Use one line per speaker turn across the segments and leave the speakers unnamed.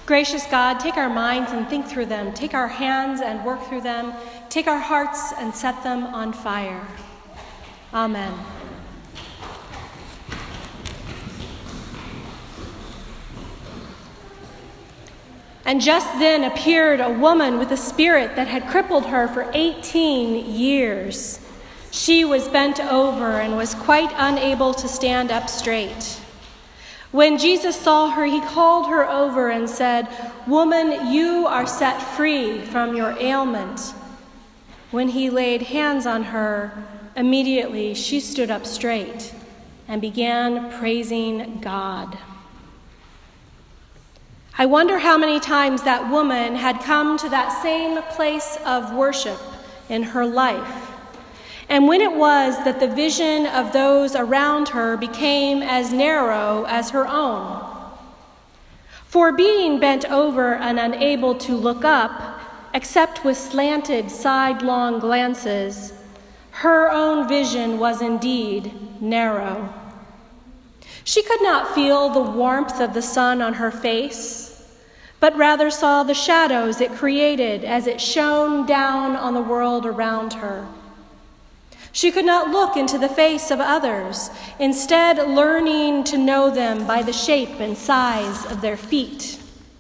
Gracious God, take our minds and think through them. Take our hands and work through them. Take our hearts and set them on fire. Amen. And just then appeared a woman with a spirit that had crippled her for 18 years. She was bent over and was quite unable to stand up straight. When Jesus saw her, he called her over and said, "Woman, you are set free from your ailment." When he laid hands on her, immediately she stood up straight and began praising God. I wonder how many times that woman had come to that same place of worship in her life, and when it was that the vision of those around her became as narrow as her own. For being bent over and unable to look up, except with slanted sidelong glances, her own vision was indeed narrow. She could not feel the warmth of the sun on her face, but rather saw the shadows it created as it shone down on the world around her. She could not look into the face of others, instead learning to know them by the shape and size of their feet.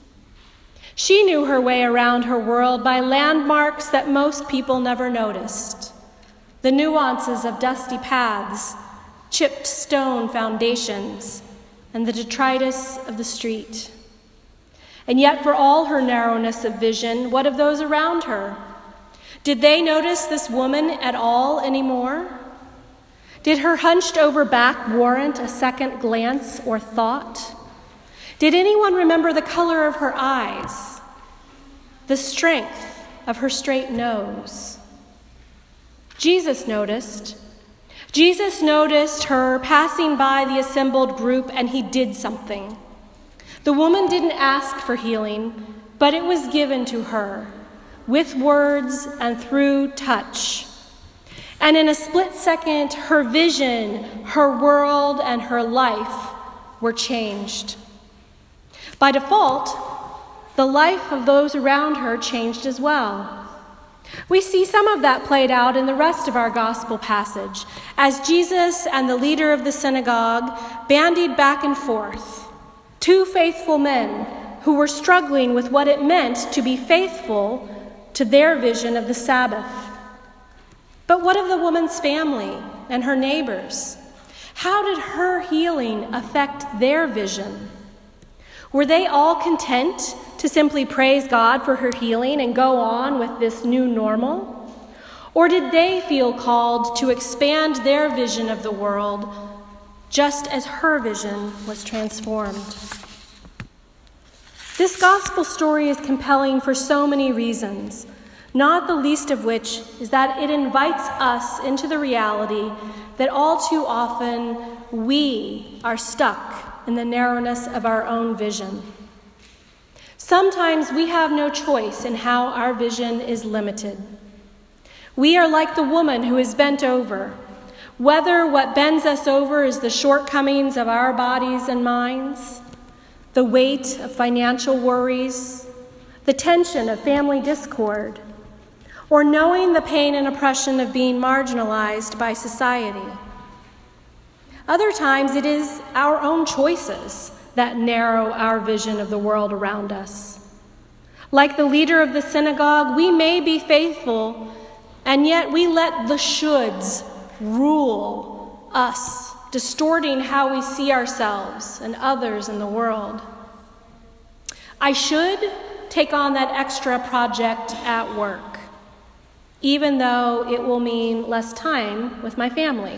She knew her way around her world by landmarks that most people never noticed. The nuances of dusty paths, chipped stone foundations, and the detritus of the street. And yet, for all her narrowness of vision, what of those around her? Did they notice this woman at all anymore? Did her hunched over back warrant a second glance or thought? Did anyone remember the color of her eyes, the strength of her straight nose? Jesus noticed. Jesus noticed her passing by the assembled group, and he did something. The woman didn't ask for healing, but it was given to her, with words and through touch. And in a split second, her vision, her world, and her life were changed. By default, the life of those around her changed as well. We see some of that played out in the rest of our gospel passage, as Jesus and the leader of the synagogue bandied back and forth. Two faithful men who were struggling with what it meant to be faithful to their vision of the Sabbath. But what of the woman's family and her neighbors? How did her healing affect their vision? Were they all content to simply praise God for her healing and go on with this new normal? Or did they feel called to expand their vision of the world just as her vision was transformed? This gospel story is compelling for so many reasons, not the least of which is that it invites us into the reality that all too often we are stuck in the narrowness of our own vision. Sometimes we have no choice in how our vision is limited. We are like the woman who is bent over. Whether what bends us over is the shortcomings of our bodies and minds, the weight of financial worries, the tension of family discord, or knowing the pain and oppression of being marginalized by society. Other times it is our own choices that narrow our vision of the world around us. Like the leader of the synagogue, we may be faithful, and yet we let the shoulds rule us, distorting how we see ourselves and others in the world. I should take on that extra project at work, even though it will mean less time with my family.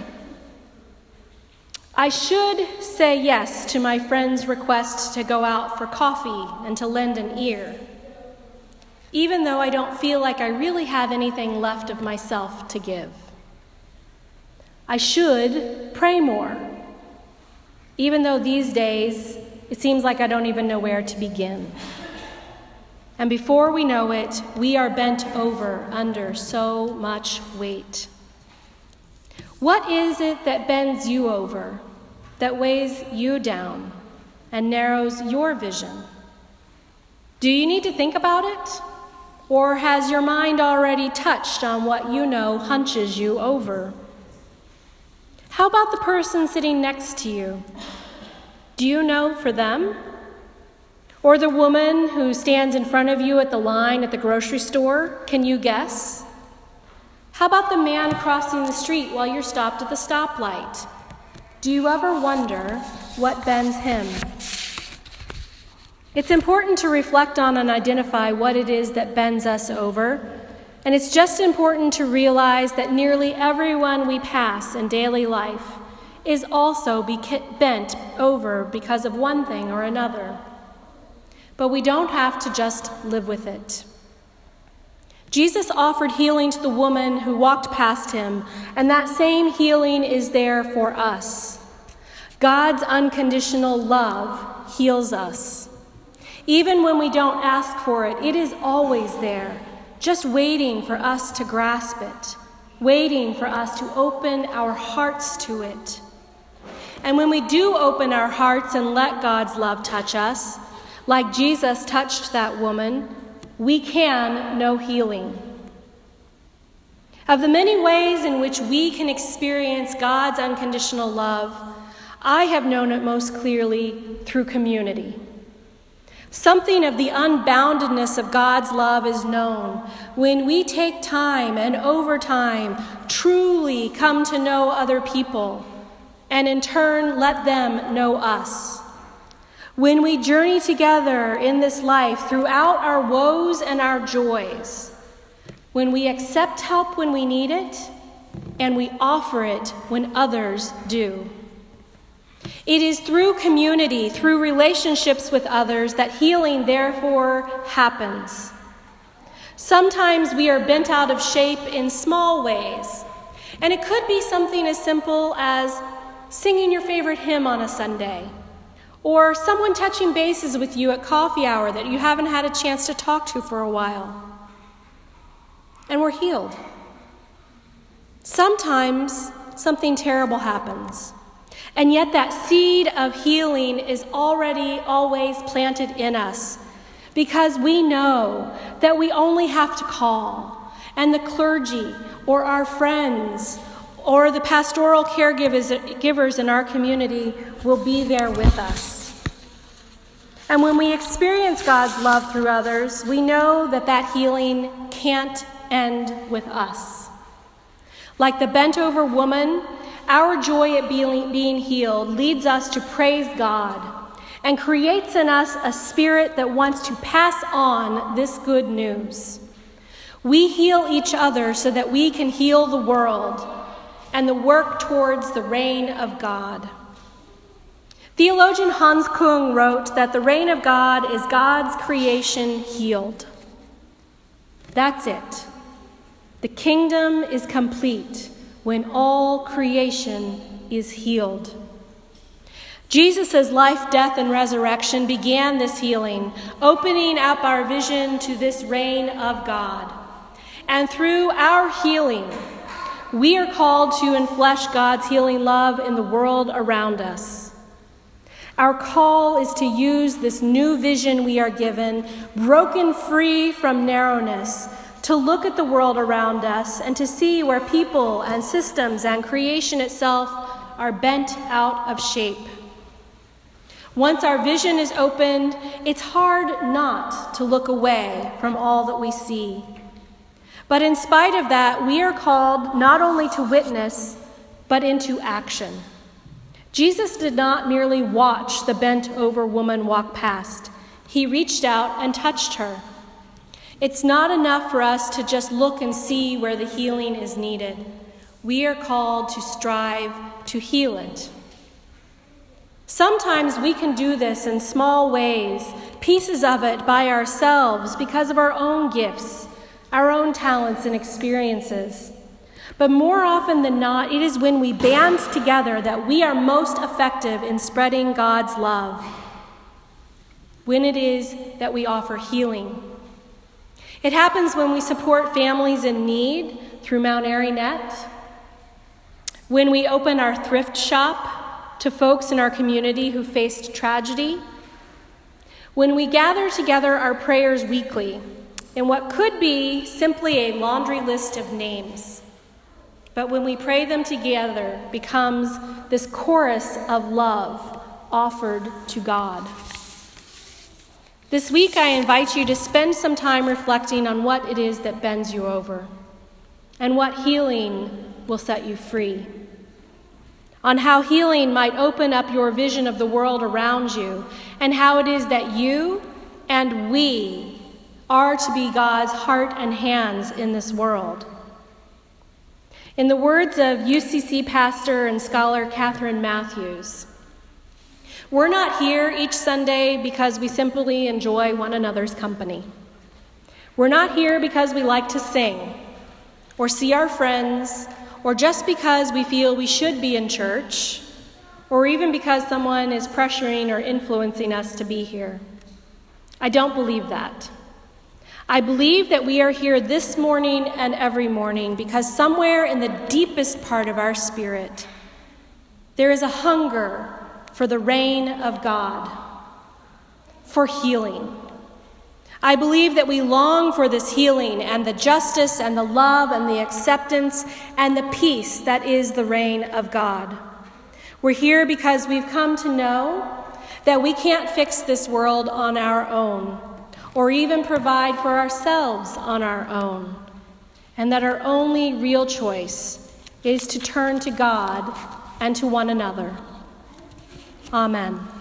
I should say yes to my friend's request to go out for coffee and to lend an ear, even though I don't feel like I really have anything left of myself to give. I should pray more, even though these days it seems like I don't even know where to begin. And before we know it, we are bent over under so much weight. What is it that bends you over, that weighs you down and narrows your vision? Do you need to think about it? Or has your mind already touched on what you know hunches you over? How about the person sitting next to you? Do you know for them? Or the woman who stands in front of you at the line at the grocery store? Can you guess? How about the man crossing the street while you're stopped at the stoplight? Do you ever wonder what bends him? It's important to reflect on and identify what it is that bends us over. And it's just important to realize that nearly everyone we pass in daily life is also bent over because of one thing or another. But we don't have to just live with it. Jesus offered healing to the woman who walked past him, and that same healing is there for us. God's unconditional love heals us. Even when we don't ask for it, it is always there, just waiting for us to grasp it, waiting for us to open our hearts to it. And when we do open our hearts and let God's love touch us, like Jesus touched that woman, we can know healing. Of the many ways in which we can experience God's unconditional love, I have known it most clearly through community. Something of the unboundedness of God's love is known when we take time and over time truly come to know other people and in turn let them know us. When we journey together in this life throughout our woes and our joys, when we accept help when we need it and we offer it when others do. It is through community, through relationships with others, that healing therefore happens. Sometimes we are bent out of shape in small ways, and it could be something as simple as singing your favorite hymn on a Sunday, or someone touching bases with you at coffee hour that you haven't had a chance to talk to for a while. And we're healed. Sometimes something terrible happens. And yet that seed of healing is already always planted in us because we know that we only have to call, and the clergy or our friends or the pastoral caregivers in our community will be there with us. And when we experience God's love through others, we know that that healing can't end with us. Like the bent-over woman, our joy at being healed leads us to praise God and creates in us a spirit that wants to pass on this good news. We heal each other so that we can heal the world and the work towards the reign of God. Theologian Hans Kung wrote that the reign of God is God's creation healed. That's it. The kingdom is complete when all creation is healed. Jesus' life, death, and resurrection began this healing, opening up our vision to this reign of God. And through our healing, we are called to enflesh God's healing love in the world around us. Our call is to use this new vision we are given, broken free from narrowness, to look at the world around us and to see where people and systems and creation itself are bent out of shape. Once our vision is opened, it's hard not to look away from all that we see. But in spite of that, we are called not only to witness, but into action. Jesus did not merely watch the bent-over woman walk past. He reached out and touched her. It's not enough for us to just look and see where the healing is needed. We are called to strive to heal it. Sometimes we can do this in small ways, pieces of it by ourselves because of our own gifts, our own talents and experiences. But more often than not, it is when we band together that we are most effective in spreading God's love. When it is that we offer healing. It happens when we support families in need through Mount Airy Net, when we open our thrift shop to folks in our community who faced tragedy, When we gather together our prayers weekly in what could be simply a laundry list of names, but when we pray them together becomes this chorus of love offered to God. This week I invite you to spend some time reflecting on what it is that bends you over and what healing will set you free. On how healing might open up your vision of the world around you, and how it is that you and we are to be God's heart and hands in this world. In the words of UCC pastor and scholar Catherine Matthews, we're not here each Sunday because we simply enjoy one another's company. We're not here because we like to sing or see our friends, or just because we feel we should be in church, or even because someone is pressuring or influencing us to be here. I don't believe that. I believe that we are here this morning and every morning because somewhere in the deepest part of our spirit, there is a hunger for the reign of God, for healing. I believe that we long for this healing and the justice and the love and the acceptance and the peace that is the reign of God. We're here because we've come to know that we can't fix this world on our own or even provide for ourselves on our own, and that our only real choice is to turn to God and to one another. Amen.